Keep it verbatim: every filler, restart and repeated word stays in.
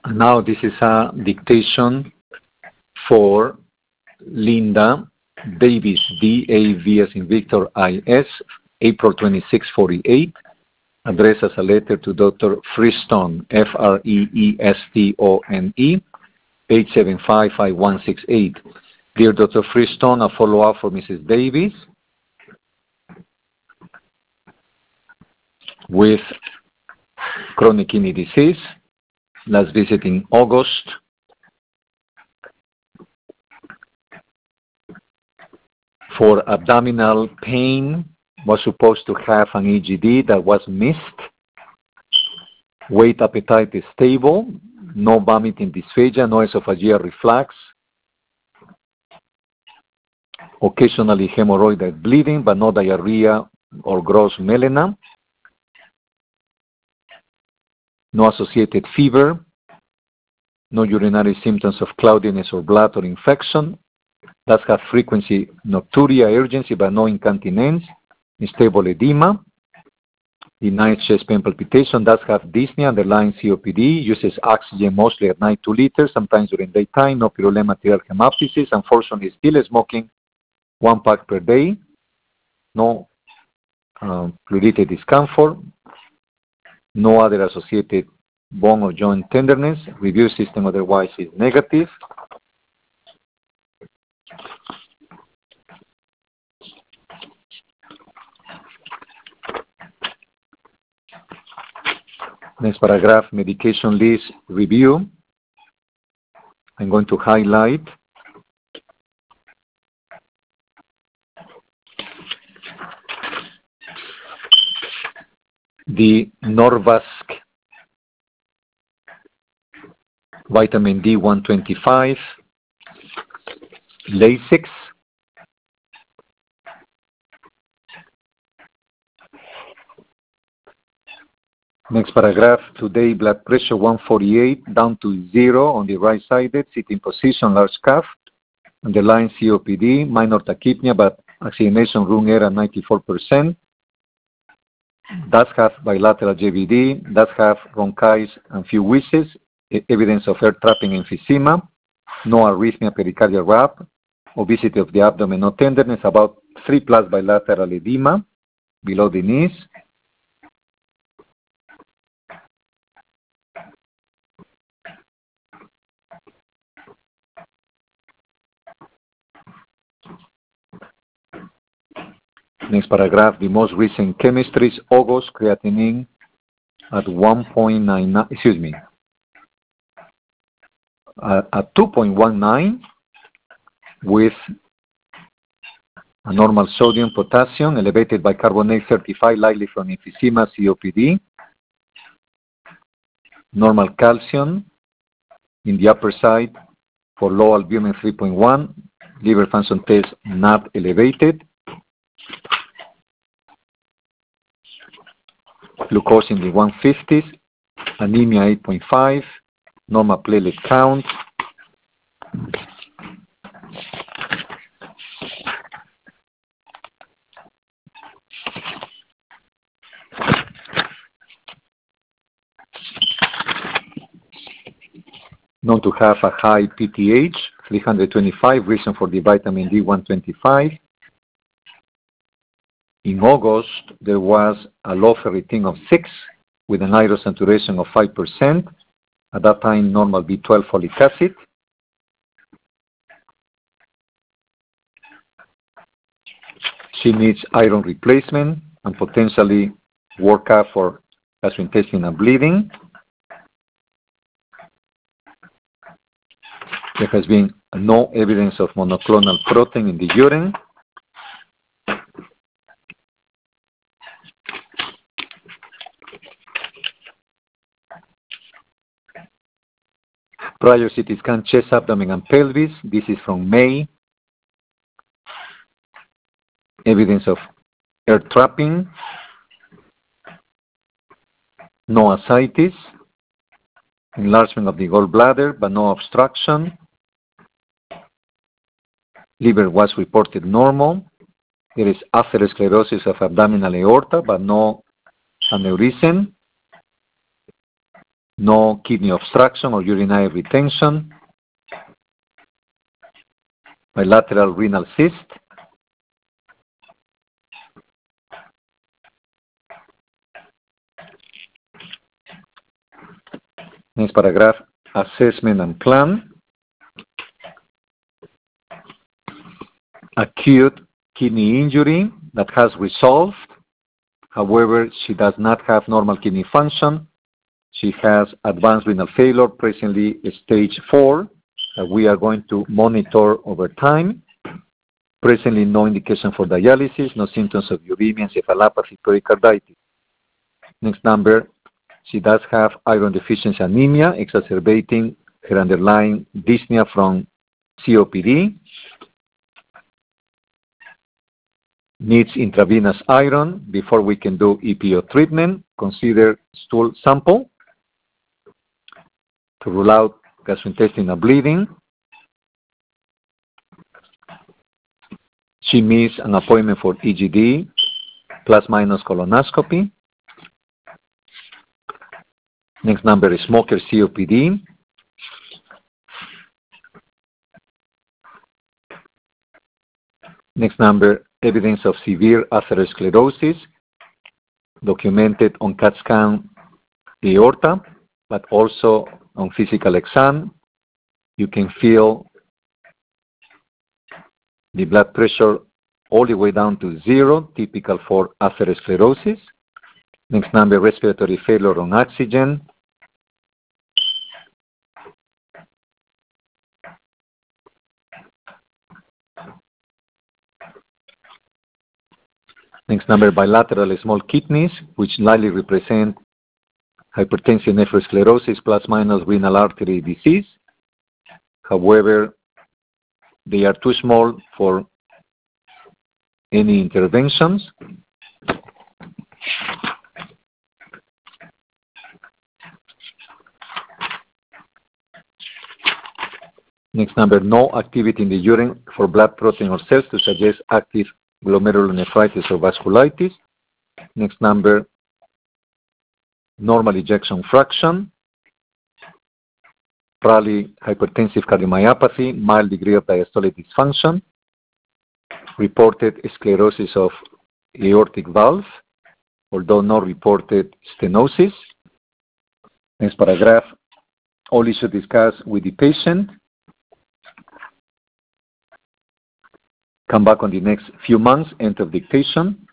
Now this is a dictation for Linda Davis, D A V as in Victor I S, April twenty-sixth, forty-eight, addressed as a letter to Doctor Freestone, F R E E S T O N E, eight seven five, five one six eight. Dear Doctor Freestone, a follow-up for Missus Davis with chronic kidney disease. Last visit in August. For abdominal pain, was supposed to have an E G D that was missed. Weight appetite is stable. No vomiting dysphagia, no esophageal reflux. Occasionally hemorrhoidal bleeding, but no diarrhea or gross melena. No associated fever, no urinary symptoms of cloudiness or blood or infection. Does have frequency nocturia, urgency, but no incontinence. Stable edema. Denies chest pain palpitation. Does have dyspnea, underlying C O P D. Uses oxygen mostly at night, two liters, sometimes during daytime. No purulent material hemoptysis. Unfortunately, still smoking one pack per day. No um, pleuritic discomfort. No other associated bone or joint tenderness. Review system otherwise is negative. Next paragraph, medication list review. I'm going to highlight the Norvasc vitamin D one twenty-five, Lasix, next paragraph, today blood pressure one forty-eight down to zero on the right sided, sitting position, large cuff, underlying C O P D, minor tachypnea, but oxygenation room air at ninety-four percent. Does have bilateral J V D, does have bronchitis and few wheezes, evidence of air trapping emphysema, no arrhythmia, pericardial rap, obesity of the abdomen, no tenderness, about three plus bilateral edema below the knees. Next paragraph, the most recent chemistry is August, creatinine at one point nine nine, excuse me, uh, at two point one nine with a normal sodium, potassium, elevated bicarbonate thirty-five, likely from emphysema, C O P D. Normal calcium in the upper side for low albumin three point one, liver function test not elevated. Glucose in the one fifties, anemia eight point five, normal platelet count. Known to have a high P T H, three hundred twenty-five, reason for the vitamin D one twenty-five. In August, there was a low ferritin of six with an iron saturation of five percent. At that time, normal B twelve folic acid. She needs iron replacement and potentially workup for gastrointestinal bleeding. There has been no evidence of monoclonal protein in the urine. Prior C T scan, chest, abdomen, and pelvis. This is from May. Evidence of air trapping. No ascites. Enlargement of the gallbladder, but no obstruction. Liver was reported normal. There is atherosclerosis of abdominal aorta, but no aneurysm. no kidney obstruction or urinary retention, bilateral renal cyst, next paragraph, assessment and plan, acute kidney injury that has resolved. However, she does not have normal kidney function. She has advanced renal failure, presently stage four, that we are going to monitor over time. Presently, no indication for dialysis, no symptoms of uremia, encephalopathy, pericarditis. Next number, she does have iron deficiency anemia, exacerbating her underlying dyspnea from C O P D. Needs intravenous iron. Before we can do E P O treatment, consider stool sample to rule out gastrointestinal bleeding. She missed an appointment for E G D plus minus colonoscopy. Next number is smoker C O P D. Next number, evidence of severe atherosclerosis, documented on CAT scan aorta, but also on physical exam. You can feel the blood pressure all the way down to zero, typical for atherosclerosis. Next number, respiratory failure on oxygen. Next number, bilateral small kidneys, which likely represent hypertension, nephrosclerosis, plus minus renal artery disease. However, they are too small for any interventions. Next number, no activity in the urine for blood protein or cells to suggest active glomerulonephritis or vasculitis. Next number, normal ejection fraction, probably hypertensive cardiomyopathy, mild degree of diastolic dysfunction, reported sclerosis of aortic valve, although not reported stenosis. Next paragraph, all issues discussed with the patient. Come back on the next few months, end of dictation.